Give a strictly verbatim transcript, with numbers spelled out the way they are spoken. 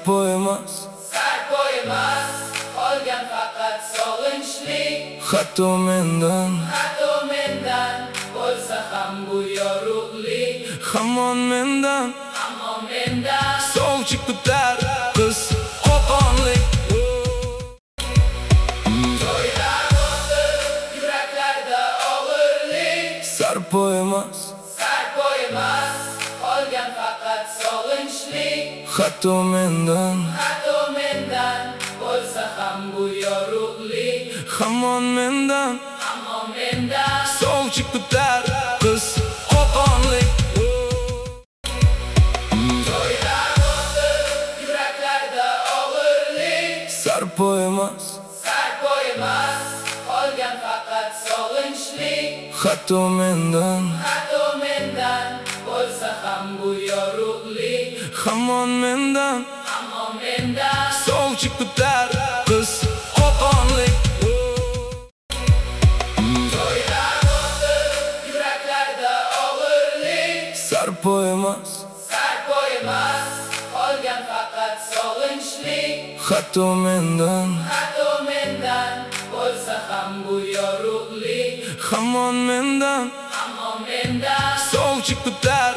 qo'ymas, sar qo'ymas, qolgan faqat sog'inchlik. Hatto mendan, hatto mendan bo'lsa ham bu yorug'lik. hamon mendan, ammo mendan sovchi kutar qiz qo'qonlik. to'ylar bo'ldi, yuraklarda og'irlik. Sar qo'ymas, sar qo'ymas, qolgan faqat sog'inchlik. hatto mendan, hatto mendan bo'lsa ham bu yorug'lik. hamon mendan, ammo mendan sovchi kutar qiz qo'qonlik. to'ylar bo'ldi, yuraklarda og'irlik. Sar qo'ymas, sar qo'ymas, qolgan faqat sog'inchlik. hatto mendan, hatto mendan bo'lsa ham bu yorug'lik. hamon mendan, ammo mendan sovchi kutar qiz qo'qonlik. to'ylar bo'ldi, yuraklarda og'irlik. Sar qo'ymas, sar qo'ymas, qolgan faqat sog'inchlik. hatto mendan, hatto mendan bo'lsa ham bu yorug'lik. hamon mendan, ammo mendan sovchi kutar